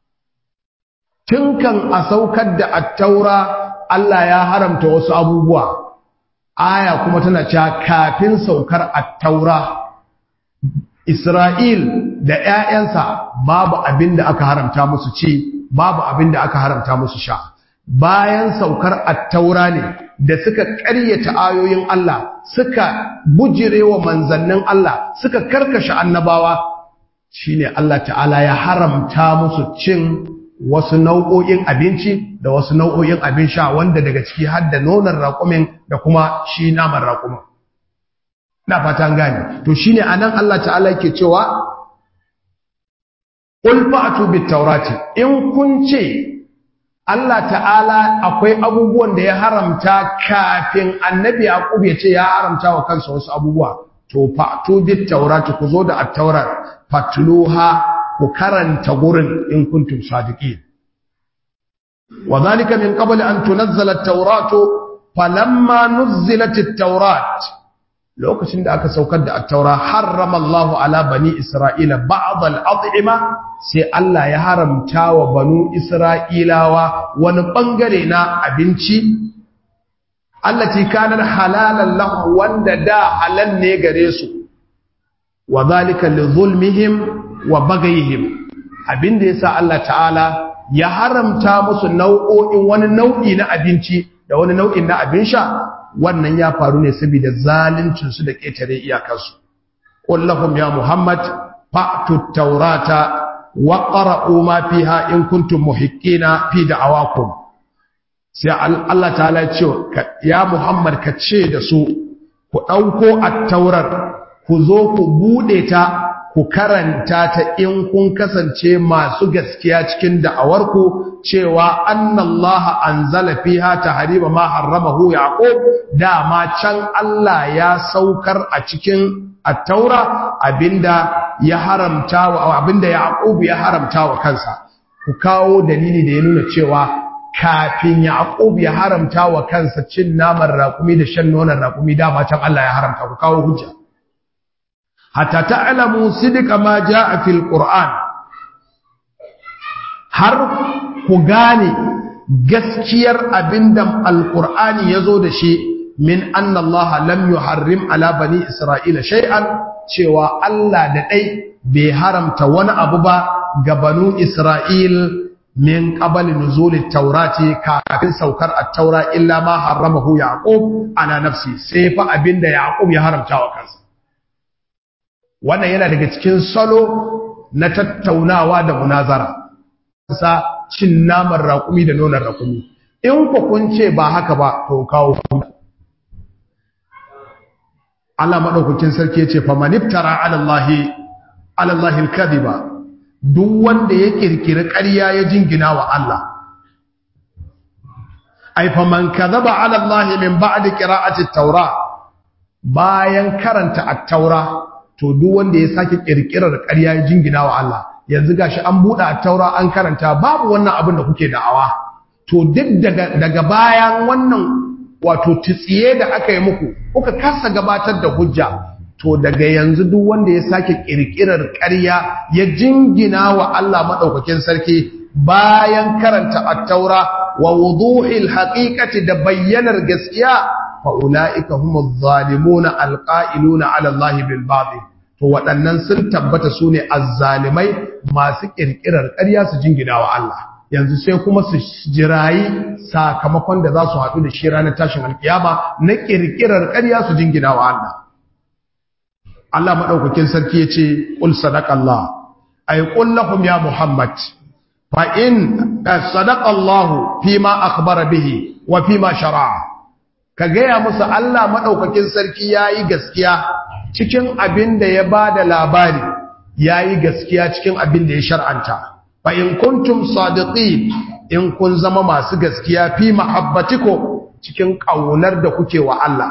Tinkan a saukar da at-taura Allah ya haramta wasu abubuwa, aya kuma tana cewa kafin saukar at-taura Isra'il da ‘ya'yansa babu abin da aka haramta musu ci, babu abin da aka haramta musu sha. Bayan saukar attaura ne da suka ƙaryata ayoyin Allah, suka bujirewa manzannin Allah, suka karkashe annabawa, shine Allah ta'ala ya haramta musu cin wasu nau'o'in abinci da wasu nau'o'in abin sha, wanda daga ciki har da nonon raƙumin da kuma shi naman raƙumin. Na fatan gane. To shine anan Allah ta'ala yake cewa qul fa'tu bit tawrati, in kun ce Allah ta'ala akwai abubuwan da ya haramta kafin annabi Yaqub ya ce ya haramta wa kansa wasu abubuwa, to fa'tu bit tawrati, ku zo da at-taurat, fatluha, ku karanta gurin in kuntum sadiqin. Wa dhalika min qabli an tunazzala at-tauratu falamma nuzzilat at-taurat, lokacin da aka saukar da at-taura harrama Allahu ala bani Isra'ila ba'd al-at'ima, sai Allah ya haramta wa banu Isra'ilawa wani bangare na abinci allati kanar halalan lahum, wanda da halal ne gare su, wa zalika li zulmihim wa baghihim. Abinda yasa Allah ta'ala ya haramta musu nau'o'in wani nau'i na abinci da wani nau'in na abin sha, wannan ya faru ne saboda zaluncin su da ketare iyakarsu. Qul lahum ya Muhammad fa'tu at-taurata wa qara'u ma fiha in kuntum muhiqqina fi da'awakum. Sai Allah ta'ala ya ce ya Muhammad ka ce da su, ku dauko at-taurar, ku zo ku bude ta, ku karanta ta in kun kasance masu gaskiya cikin da'awarku cewa annallaha anzala fiha tahrima ma harramahu Yaqub. Dama can Allah ya saukar a cikin at-taura abinda ya haramta wa abinda Yaqub ya haramta wa kansa. Ku kawo dalili da ya nuna cewa kafin Yaqub ya haramta wa kansa cin naman raƙumi da shan nonon raƙumi, dama can Allah ya haramta. Ku kawo hujja. Hatta ta'lamu sidqa ma jaa fil Qur'an, har ku gane gaskiyar abinda al-Qur'ani yazo da shi, min anna Allah lam yuharrim ala bani Isra'ila shay'an, cewa Allah da dai bai haramta wani abu ba ga banu Isra'il min qabli nuzuli at-taurati, kafin saukar at-taura, illa ma harramahu Yaqub ala nafsi, sai fa abinda Yaqub ya haramta wa kansa. Wannan yana daga cikin salo na tattaunawa da munazara, sa cin naman raƙumi da nonon raƙumi. In ku kun ce ba haka ba, to kawo Allah madaukakin sarki yace famaniftara ala Allah al-kadhiba, duk wanda ya kirkiri ƙarya ya jingina wa Allah. Ai faman kadhaba ala Allah min ba'di qira'ati at-taura, bayan karanta at-taura, to duk wanda ya sake kirkirar ƙarya ya jingina wa Allah. Yanzu gashi an buɗe at-taura an karanta, babu wannan abin da kuke da'awa. To duk daga bayan wannan wato tsiye da aka yi muku kuka kasa gabatar da hujja, to daga yanzu duk wanda ya sake kirkirar ƙarya ya jingina wa Allah madaukakin sarki bayan karanta at-taura wa wuduhil haqiqati da bayyanar gaskiya, fa ulaika humuz zalimuna alqa'iluna ala Allah bil batil, to waɗannan sun tabbata sune azzalimai masu kirkirar ƙarya su jingina wa Allah. Yanzu sai kuma su jirayi sakamakon da za su haɗu da shi ranar tashin alkiyama na kirkirar ƙarya su jingina wa Allah. Allah madaukakin sarki yace qul sadaqallah, ay qul lahum ya Muhammad fa in sadaqallahu fima akhbara bihi wa fima shara'a, ka gaya musu Allah madaukakin sarki yayi gaskiya cikin abin da ya bada labari, yayi gaskiya cikin abin da ya shar'anta. Fa in kuntum sadiqin, in kun zama masu gaskiya fi mahabbatikum cikin kaunar da kuke wa Allah,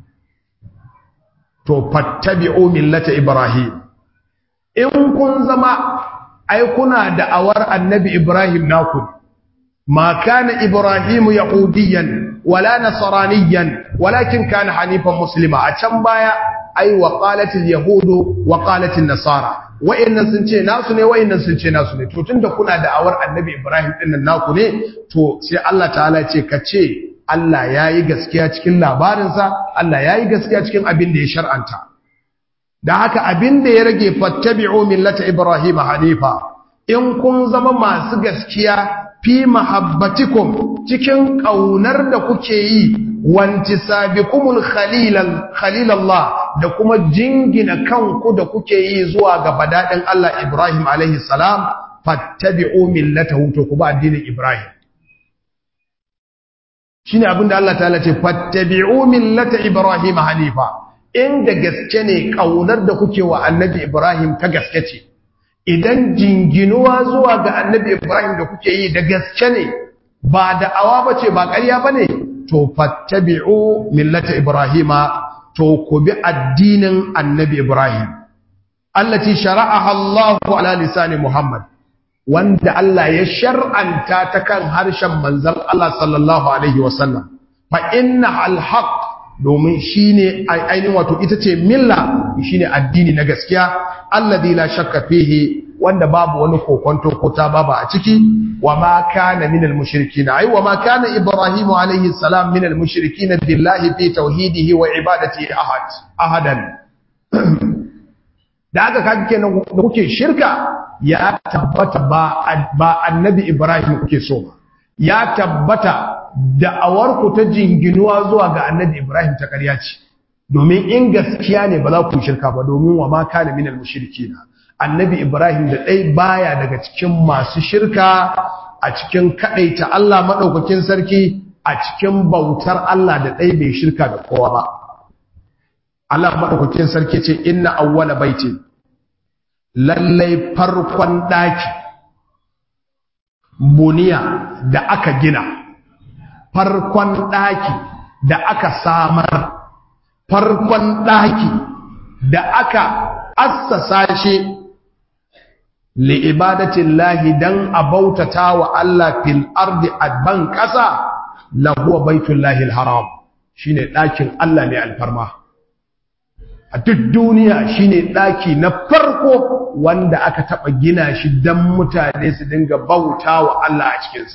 to fattabi'u millata Ibrahim. In kun zama ai kuna da'awar annabi Ibrahim naku, ma kana Ibrahim yahudiyan wala nasraniyan walakin kana hanifan muslima. A can baya ai wa qalatil yahudu wa qalatil nasara, wa'annan sun ce nasu ne, wa'annan sun ce nasu ne. To tunda kuna da'awar annabi Ibrahim dinnan naku ne, to sai Allah ta'ala ce ka ce Allah yayi gaskiya cikin labarinsa, Allah yayi gaskiya cikin abin da ya shar'anta. Da haka abin da ya rage fattabi'u millata Ibrahim hanifa, in kun zama masu gaskiya fi mahabbatikum cikin kaunar da kuke yi, wantisabikumul khalilallah, da kuma jingina kanku da kuke yi zuwa ga badadin Allah Ibrahim alaihi salam, fattabi'u millatahu, to ku ba addinin Ibrahim. Shine abinda Allah ta'ala ce fattabi'u millata Ibrahim hanifa. Inda gaske ne kaunar da kuke wa annabi Ibrahim ta gaske ce, idan jinginuwa zuwa ga annabi Ibrahim da kuke yi da gaske ne, ba da awa bace ba ƙarya bane, to fattabi'u millata Ibrahima, to ku bi addinin annabi Ibrahim, allati shara'aha Allah ala lisani Muhammad, wanda Allah ya shar'anta ta kan harshen manzon Allah sallallahu alaihi wasallam. Fa inna al-haq, domin shine ainihin wato ita ce milla, shine addini na gaskiya, alladhi la shakka fihi, wanda babu wani kokonto ko ta baba a ciki. Wa ma kana minal mushrikin, ai wa ma kana Ibrahim alaihi salam minal mushrikin billahi fi tauhidihi wa ibadati ahadan. Da aka kaji kenan da kuke shirka, ya tabbata ba annabi Ibrahim kuke so ba, ya tabbata da'awarku ta jinginuwa zuwa ga annabi Ibrahim ta ƙarya ce, domin in gaskiya ne ba za ku shirka ba, domin wa ma kana minal mushrikina, annabi Ibrahim da ɗai baya daga cikin masu shirka a cikin kaɗaita Allah maɗaukakin sarki, a cikin bautar Allah da ɗai bai shirka da kowa ba. Allah maɗaukakin sarki ce inna awwala baiti, lallai farkon ɗaki buniya da aka gina, farkon ɗaki da aka samar, farkon ɗaki da aka assasa shi li'ibadatin lahi dan a bautata wa Allah fil ardi adban ƙasa, lahuwa baitun lahil haram, shine ɗakin Allah mai alfarma a duk duniya, shine ɗaki na farko wanda aka taɓa gina shi dan mutane su dinga bauta wa Allah a cikinsa.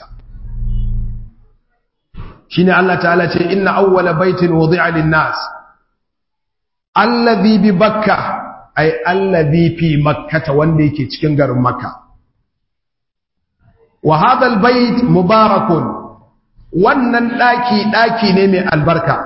Shine Allah ta'ala ce inna awwala baitin wudi'a lin-nas alladhi bi Bakka, ay alladhi fi Makkah, wanda yake cikin garin Makka. Wa hadha al-bait mubarakun, wannan daki ne mai albarka,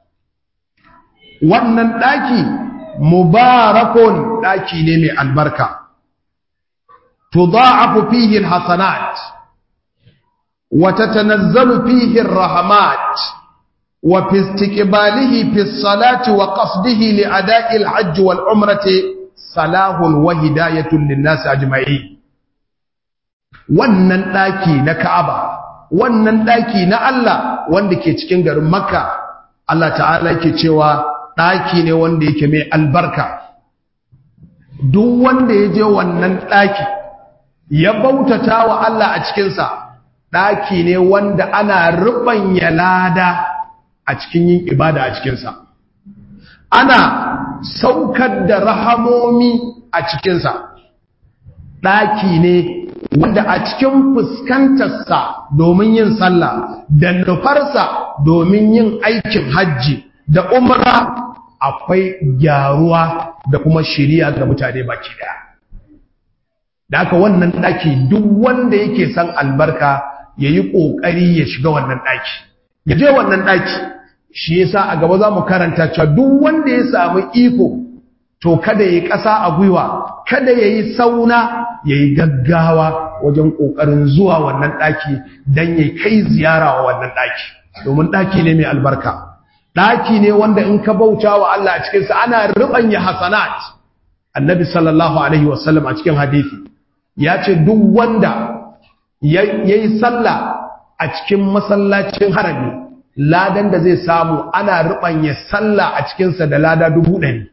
wannan daki mubarakun, daki ne mai albarka, tudha'afu fihi al-hasanat wa tatanazzalu fihi ar-rahmat, wa fi istiqbalihi fi salati wa qasdihi li ada'i al-hajj wal umrati salahun wa hidayatun lin-nas ajma'in. Wannan daki na Ka'aba, wannan daki na Allah wanda ke cikin garin Makka, Allah ta'ala yake cewa daki ne wanda yake mai albarka. Duk wanda ya je wannan daki ya bautata wa Allah a cikinsa, ɗaki ne wanda ana ruɓanya lada a cikin yin ibada a cikinsa, ana saukar da rahamomi a cikinsa, ɗaki ne wanda a cikin fuskantarsa domin yin sallah da nufarsa domin yin aikin hajji da umra akwai gyaruwa da kuma shiriya ga mutane baki daya. Da haka wannan ɗaki duk wanda yake son albarka ya yi ƙoƙari ya shiga wannan ɗaki, ya je wannan ɗaki. Shi yasa a gaba za mu karanta cewa duk wanda ya samu iko to kada ya yi ƙasa a gwiwa, kada ya yi sauna, ya yi gaggawa wajen ƙoƙarin zuwa wannan ɗaki don ya kai ziyara wa wannan ɗaki, domin ɗaki ne mai albarka, ɗaki ne wanda in ka bauta wa Allah a cikinsa ana ruɓanya hasanat. Annabi sallallahu alaihi wasallam a cikin hadisi ya ce duk wanda ya yi sallah a cikin masallacin harami, ladan da zai samu ana ruɓanya sallah a cikinsa da lada 100,000.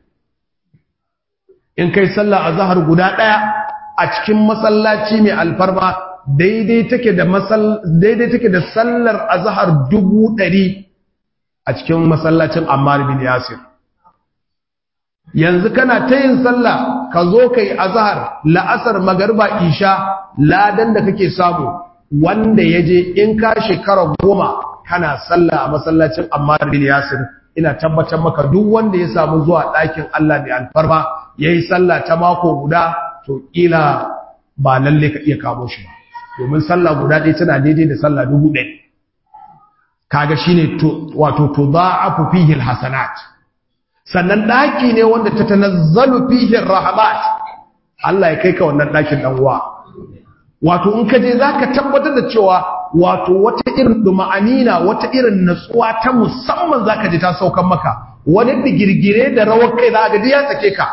In kai sallah a zahar guda ɗaya a cikin masallaci mai alfarma daidai take da sallar a zahar 100,000 a cikin masallacin Ammar bin Yasir. Yanzu kana ta yin sallah ka zo ka yi azhar la'asar magarba isha, ladan da kake samu wanda ya je in ka shekara 10 kana sallah a masallacin Ammar bin Yasir, ina tabbatar maka duk wanda ya samu zuwa ɗakin Allah mai alfarma ya yi sallah ta mako guda to ƙila ba lalle ka iya kamo shi ba, domin sallah guda ɗaya tana daidai da sallah 1,000. kaga shine wato tudha'afu fihi alhasanat. Sannan daki ne wanda ta tanazzalu fihi arrahmat. Allah ya kai ka wannan dakin dan uwa, wato in ka je zaka tabbatar da cewa wato wata irin duma'anina, wata irin natsuwa ta musamman zaka ji ta saukan maka, wani digirgire da rawar kai zaka ji ya sake ka,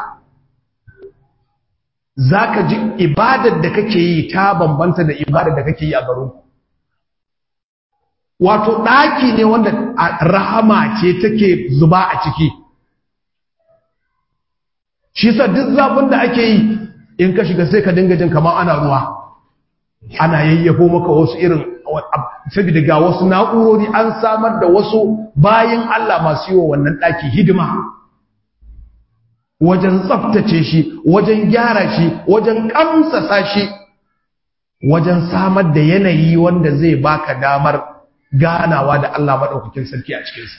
zaka ji ibadar da kake yi ta bambanta da ibadar da kake yi a garinku. Wato ɗaki ne wanda rahama ce take zuba a ciki. Shi sa duk zafin da ake yi in ka shiga sai ka dinga jin kamar ana ruwa, ana yayyafo maka wasu irin, saboda ga wasu na'urori an samar da wasu bayin Allah masu yi wa wannan ɗaki hidima wajen tsaftace shi, wajen gyara shi, wajen kamsasa shi, wajen samar da yanayi wanda zai baka damar ganawa da Allah maɗaukakin sarki a cikinsa.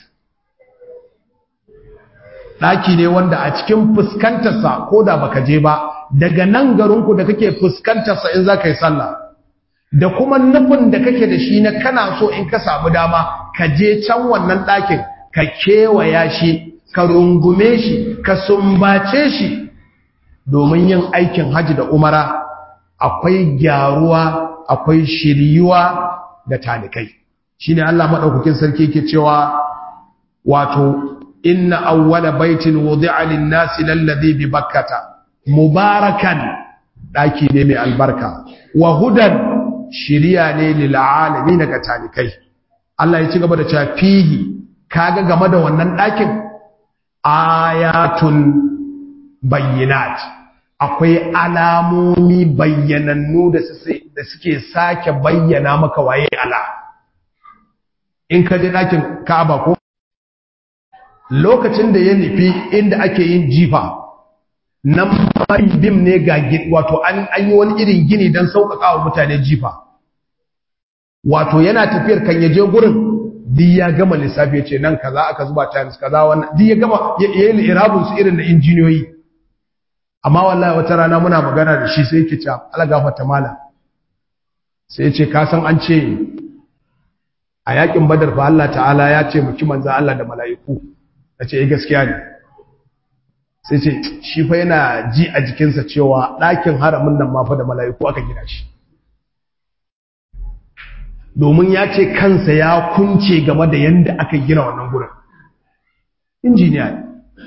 Ɗaki ne wanda a cikin fuskantarsa ko da baka je ba, daga nan garinku da kake fuskantarsa in za ka yi sallah, da kuma nufin da kake da shi na kana so in ka samu dama ka je can wannan ɗakin ka kewaya shi, ka rungume shi, ka sumbace shi domin yin aikin hajji da umara, akwai gyaruwa, akwai shiryuwa da talikai. Shine Allah madaukakin sarki yake cewa wato inna awwala baitin wudi'a lin-nasi lalladhi bi bakkata mubarakan, daki ne mai albarka, wa hudan, shiriya ne lil alamin ga talikai. Allah ya ci gaba da cewa fihi, kaga game da wannan dakin ayatun bayyinat, akwai alamomi bayyanannu da suke sake bayyana maka waye Allah. In ka je ɗakin Ka'aba ko lokacin da ya nufi inda ake yin jifa, nan bim ne ga wato an yi wani irin gini don sauƙaƙa wa mutane jifa. Wato yana tafiyar kan yaje gurin duk ya gama lissafi, ya ce nan kaza aka zuba times kaza, wannan duk ya gama ya yi irabun su irin na injiniyoyi. Amma wallahi wata rana muna magana da shi sai yake cewa Allah gafarta malam, sai ya ce ka san an ce a yakin Badar fa Allah ta'ala ya ce muki manzo Allah da mala'iku. Nace gaskiya ne. Sai ce shi fa yana ji a jikinsa cewa ɗakin haramin nan ma fa da mala'iku aka gina shi. domin ya ce kansa ya kunce game da yanda aka gina wannan gurin injiniya ne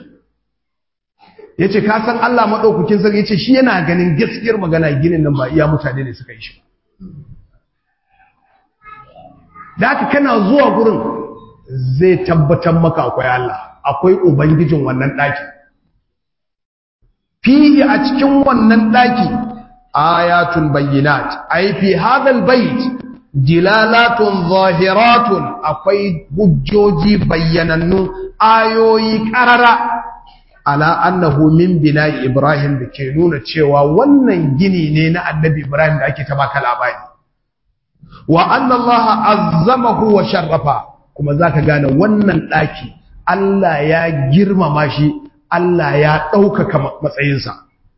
ya ce ka san Allah maɗaukakin sarki ya ce shi yana ganin gaskiyar magana ginin nan ba iya mutane ne suka yi shi da haka kana zuwa gurin zai tabbatar maka akwai Allah akwai ubangijin wannan ɗaki fiye a cikin wannan ɗaki ayatun bayyinat ai fi hadal bait dilalatun zahiratun akwai hujjoji bayyanannu ayoyi karara ala annahu min bina'i ibrahim da ke nuna cewa wannan gini ne na annabi ibrahim da ake ta baka labari wa anna Allah azzamahu wa sharrafa kuma zaka gane wannan daki Allah ya girmama shi Allah ya ɗaukaka matsayinsa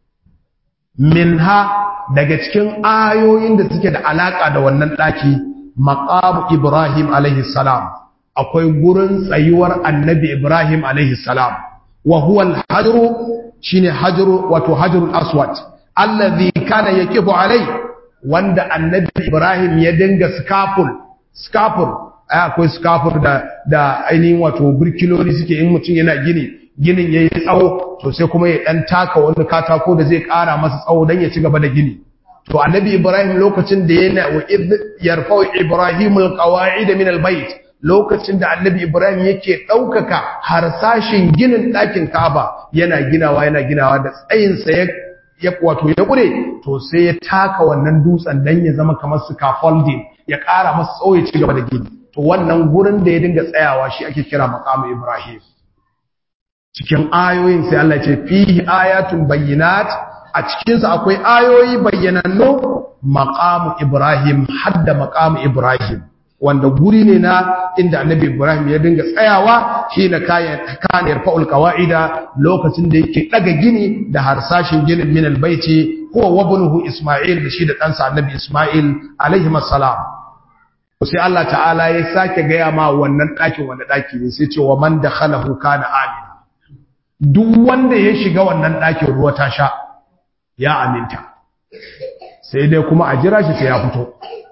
minha daga cikin ayoyin da suke da alaka da wannan daki maqam ibrahim alaihi salam akwai gurin tsayuwar annabi ibrahim alaihi salam wa huwa al-hajru shine hajru wato hajrul aswad alladhi kana yaqifu alai wanda annabi ibrahim ya dinga scaffold akwai scaffold da ainihin wato burkiloli suke in mutum yana ginin yayi tsawo to sai kuma ya dan taka wani katako da zai kara masa tsawo dan ya ci gaba da gini to annabi ibrahim lokacin da yana wa yarfa'u ibrahimul qawa'id min al-bayt lokacin da annabi ibrahim yake daukaka harsashin ginin ɗakin kaaba yana ginawa da tsayinsa ya kure to sai ya taka wannan dutsen dan ya zama kamar scaffolding ya ƙara masa tsawo ya ci gaba da gini to wannan gurin da ya dinga tsayawa shi ake kira maqamu ibrahim cikin ayoyin sai Allah ya ce fihi ayatun bayyinat a cikin sa akwai ayoyi bayyanannu maqamu ibrahim hadda maqamu ibrahim wanda guri ne na inda annabi ibrahim ya dinga tsayawa shi na kayan yarfa'ul qawaida lokacin da yake daga gini da harsashin ginin min albayti huwa wabnuhu isma'il da shi da ɗansa annabi isma'il alaihi assalam sai Allah ta'ala ya sake gaya ma wannan ɗakin wanda ɗaki ne sai ce wa man dakhalahu kana amina duk wanda ya shiga wannan ɗakin ruwa ta sha ya aminta sai dai kuma a jira shi sai ya fito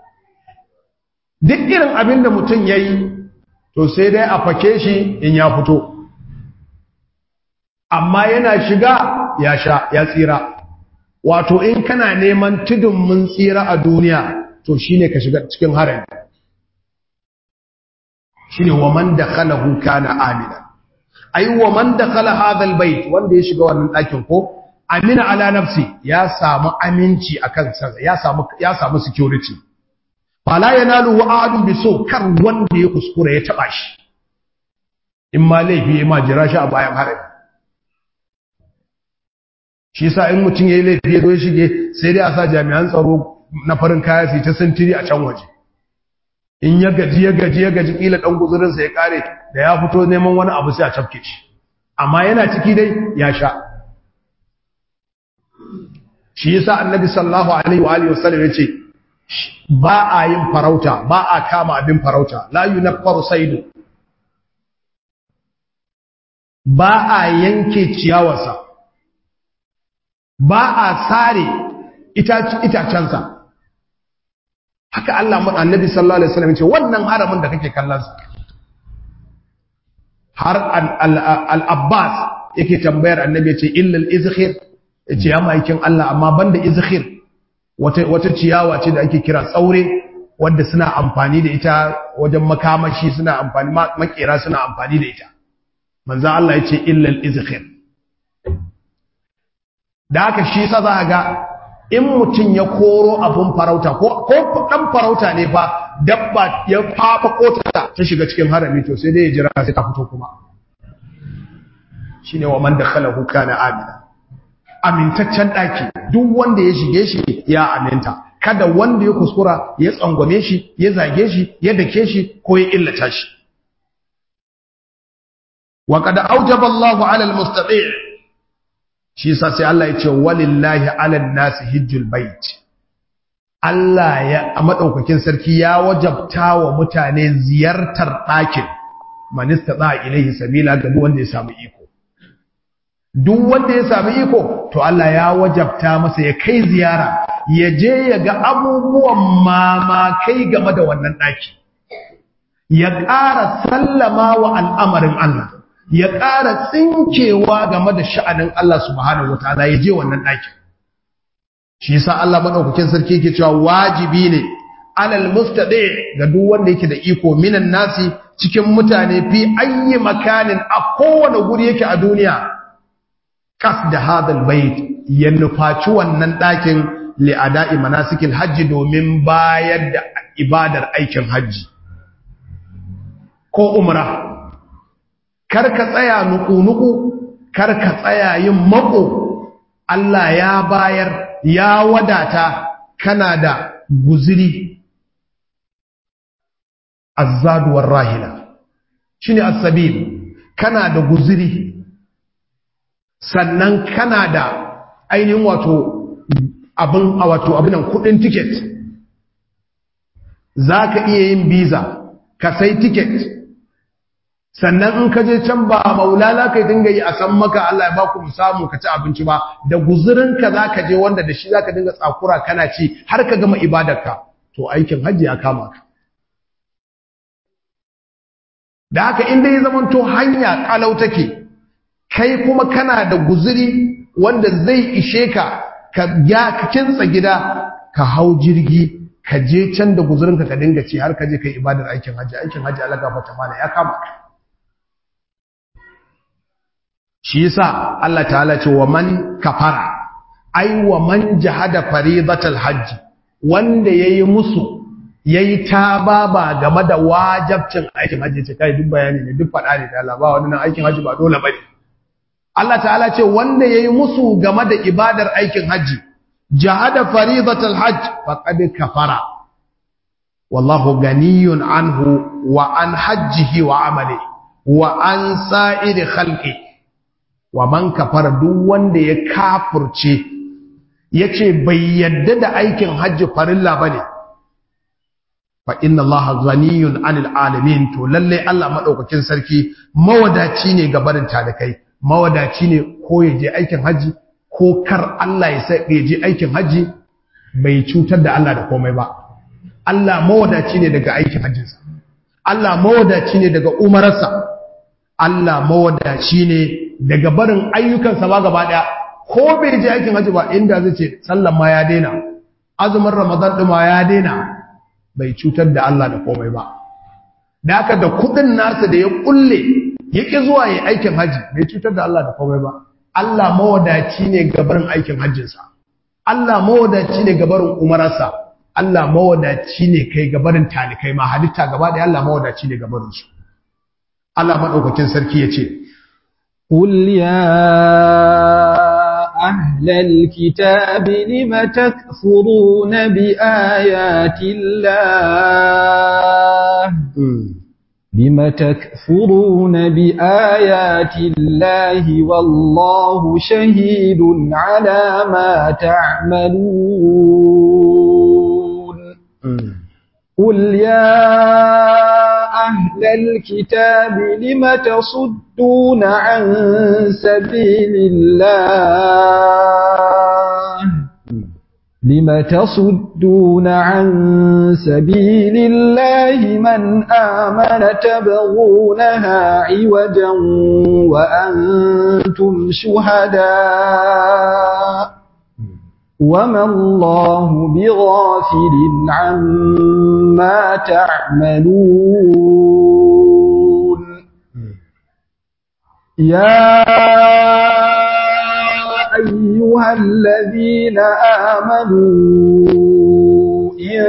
duk irin abin da mutum ya yi to sai dai a fake shi in ya fito amma yana shiga ya sha ya tsira wato in kana neman tudun mun tsira a duniya to shine ka shiga cikin harami shine wa man dakhalahu kana amina ai wa man dakhala hadha albayt wanda ya shiga wannan ɗakin ko amina ala nafsi ya samu aminci akan sa ya samu security fala yanaluhu ahadun biso kar wanda ya kuskura ya taba shi in ma laifi ma jira shi a bayan harami shi yasa in mutun yayi laifi ya zo shige sai dai a sa jami'an tsaro na farin kaya su ta sintiri a can waje in ya gaji kila dan guzurin sa ya kare da ya fito neman wani abu sai a cafke shi amma yana ciki dai ya sha shi yasa annabi sallallahu alaihi wa alihi wasallam yace ba a yin farauta ba a kama abin farauta la yunaffaru saidu ba a yanke ciyawarsa ba a sare itacensa haka Allah annabi sallallahu alaihi wasallam ce wannan haramin da kake kallon sa har al-Abbas yake tambayar annabi ce illa al-izkhir yace ya maikin Allah amma banda izkhir wata ciyawa ce da ake kira tsaure wanda suna amfani da ita wajen makamashi suna amfani makera suna amfani da ita manzo Allah yace illa al-izkhir da haka shi sa za ga in mutum ya koro abin farauta ko dan farauta ne fa dabba ya fafa kota ta shiga cikin harami to sai dai ya jira sai ta fito kuma shine wa man dakhalahu kana amina amintaccen daki duk wanda ya shige shi ya aminta kada wanda ya kuskura ya tsangwame shi ya zage shi ya dake shi ko ya illata shi wa qad awjaba Allahu 'ala al-mustati' shi yasa sai Allah ya ce walillahi 'alan nasi hajjul bait Allah ya a madaukakin sarki ya wajabta wa mutane ziyartar ɗakin man istata ilayhi sabila ga duk wanda ya samu iko duk wanda ya samu iko to Allah ya wajabta masa ya kai ziyara ya je ya ga abubuwan mamakai game da wannan ɗaki, ya ƙara sallama wa al'amarin Allah, ya ƙara tsinkewa game da sha'anin Allah subhanahu wataala, ya je wannan ɗakin. Shi yasa Allah madaukakin sarki yake cewa wajibi ne alal mustadi ga duk wanda yake da iko minan nasi cikin mutane fi ayyi makanin a kowane guri yake a duniya qasd hadal bait ya nufaci wannan ɗakin li ada'i manasikil hajji domin bayar da ibadar aikin hajji ko umra. Karka tsaya nuku-nuku, karka tsaya yin mako. Allah ya bayar, ya wadata, kana da guziri. Azzaduwar rahila shine as-sabil, kana da guziri, sannan kana da ainihin abinan kudin ticket. Zaka iya yin visa, ka sai ticket. Sannan in ka je can ba maulala kai dinga yi a san maka Allah ya baku mu samu ka ci abinci ba, da guzurinka zaka je wanda da shi zaka dinga tsakura kana ci har ka gama ibadarka, to aikin haji ya kama ka. Da haka inda ya zama to hanya kalau take, kai kuma kana da guzuri wanda zai ishe ka ka kintsa gida, ka hau jirgi ka je can da guzurinka ka dinga ci har ka je kai ibadar aikin haji. Aikin haji Allah gafarta mana ya kama ka. Shi yasa Allah ta'ala ce wa man kafara, ai wa man jahada faridatal hajji, wanda yayi musu yayi tababa game da wajibcin aikin haji. Ce kai duk bayani ne, duk fada ne da Allah, ba wannan aikin haji ba dole bane. Allah ta'ala ce wanda yayi musu game da ibadar aikin haji, jahada faridatal hajj faqad kafara wallahu ganiyun anhu wa an hajjihi wa amali wa an sa'iri khalqi. Wa man kafara, duk wanda ya kafirce yace bai yadda da aikin hajji farilla bane, fa inna allaha ghaniyun 'anil alamin, to lalle Allah madaukakin sarki mawadaci ne ga barin talakai. Mawadaci ne ko yaje aikin hajji ko kar Allah ya sai yaje aikin hajji, bai cutar da Allah da komai ba. Allah mawadaci ne daga aikin hajjinsa, Allah mawadaci ne daga umararsa, Allah mawadaci ne daga barin ayyukansa ba gaba daya. Ko bai je aikin haji ba, inda zai ce sallan ma ya daina, azumin ramadan din ma ya daina, bai cutar da Allah da komai ba. Da haka da kudin nasa da ya kulle yake zuwa yayin aikin haji, bai cutar da Allah da komai ba. Allah mawadaci ne ga barin aikin hajjinsa, Allah mawadaci ne ga barin umararsa, Allah mawadaci ne kai ga barin talikai ma halitta gaba daya. Allah mawadaci ne ga barin su. Allah madaukakin sarki yace قل يا أهل الكتاب لم تكفرون بآيات الله لم تكفرون بآيات الله والله شهيد على ما تعملون قل يا أهل الكتاب لم تصدون عن سبيل الله لم تصدون عن سبيل الله من آمن تبغونها عوجا وأنتم شهداء وما الله بغافل عما تعملون يا أيها الذين آمنوا إن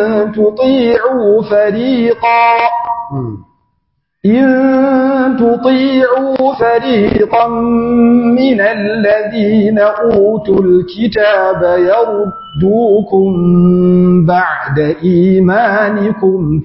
تطيعوا فريقا من الذين أوتوا الكتاب يردوكم بعد إيمانكم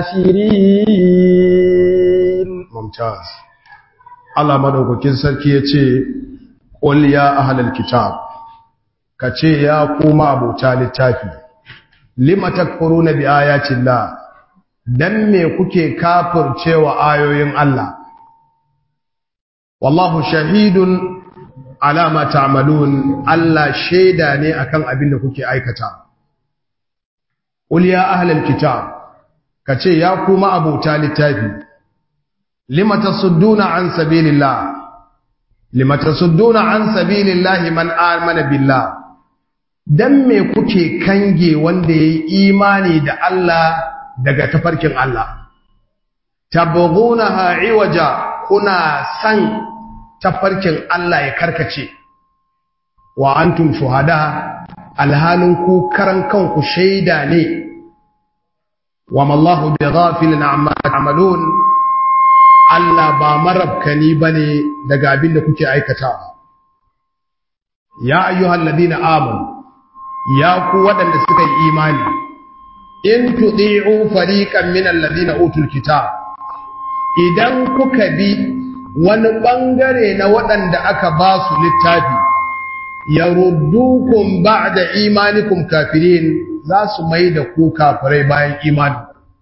كافرين. ممتاز. Allah madaukakin sarki yace qul ya ahlal kitab, kace ya kuma abota littafi, lima takfuruna bi ayati llah, dan me kuke kafircewa ayoyin Allah. Wallahu shahidun ala ma ta'malun Allah shaida ne akan abin da kuke aikata. Qul ya ahlal kitab, kace ya kuma abota littafi, lima tasudduna an sabilillah, lima tasudduna an sabilillahi man amana billah, dan me kuke kange wanda yayi imani da Allah daga tafarkin Allah? Tabghunaha iwaja, kuna san tafarkin Allah ya karkace, wa antum shuhada, alhalin ku karan kanku shaida ne. Wa mallahu bighafilin amma ta'malun, Allah ba marabkani bane daga abin da kuke aikatawa. Ya ayyuhal ladina amanu, ya ku waɗanda suka yi imani, in tudi'u fariqan minal ladina utul kitab, idan kuka bi wani bangare na waɗanda aka ba su littafi, yaruddukum ba'da imanikum kafirin, za su mai da ku kafirai bayan imani.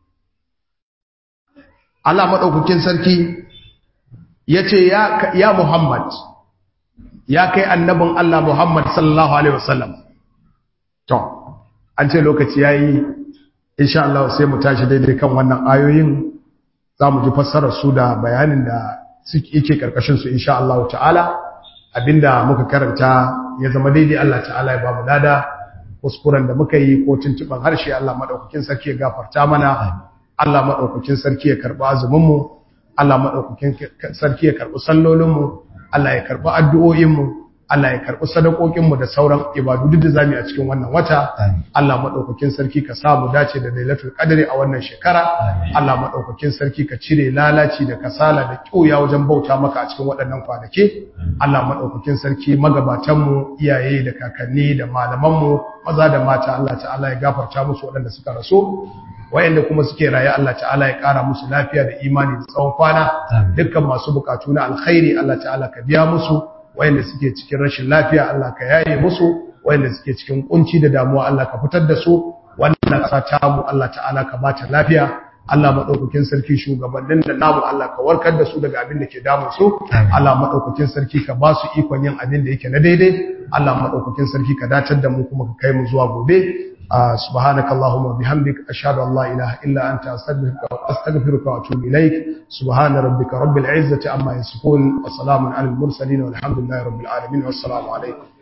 Allah madaukakin sarki yace ya Muhammad, ya kai annabin Allah Muhammad sallallahu alaihi wasallam. To an ce lokaci yayi, insha Allah sai mu tashi daidai kan wannan ayoyin, zamu ji fassarar su da bayanin da yake karkashin su insha Allah ta'ala. Abinda muka karanta ya zama daidai, Allah ta'ala ya ba mu lada. Kuskuren da muka yi ko tuntuban harshe, Allah madaukakin sarki ya gafarta mana. Allah madaukakin sarki ya karba azumin mu, Allah madaukakin sarki ya karbi sallolin mu, Allah ya karbi addu'o'in mu, Allah ya karbi sadakokin mu da sauran ibadu duk da zamu yi a cikin wannan wata. Allah madaukakin sarki ka sa mu dace da Lailatul Qadri a wannan shekara. Allah madaukakin sarki ka cire lalaci da kasala da kiuya wajen bauta maka a cikin waɗannan kwanaki. Allah madaukakin sarki magabatan mu, iyaye da kakanni da malaman mu, maza da mata, Allah ta'ala ya gafarta musu waɗanda suka rasu, wayanda kuma suke raye Allah ta'ala ya ƙara musu lafiya da imani da tsawon kwana. Dukkan masu bukatu na alkhairi Allah ta'ala ka biya musu, wayanda suke cikin rashin lafiya Allah ka yaye musu, wayanda suke cikin kunci da damuwa Allah ka fitar da su. Wannan ƙasa ta mu Allah ta'ala ka bata lafiya. Allah madaukakin sarki shugabannin da namu Allah ka warkar da su daga abin da ke damun su. Allah madaukakin sarki ka ba su ikon yin abin da yake na daidai. Allah madaukakin sarki ka dacar da mu kuma ka kai mu zuwa gobe. subhanakallahumma bihamdik ashhadu an la ilaha illa anta astaghfiruka wa atubu ilaik. Subhana rabbika rabbil izzati amma yasifun wa salamun alal mursalin walhamdulillahi rabbil alamin. Wassalamu alaikum.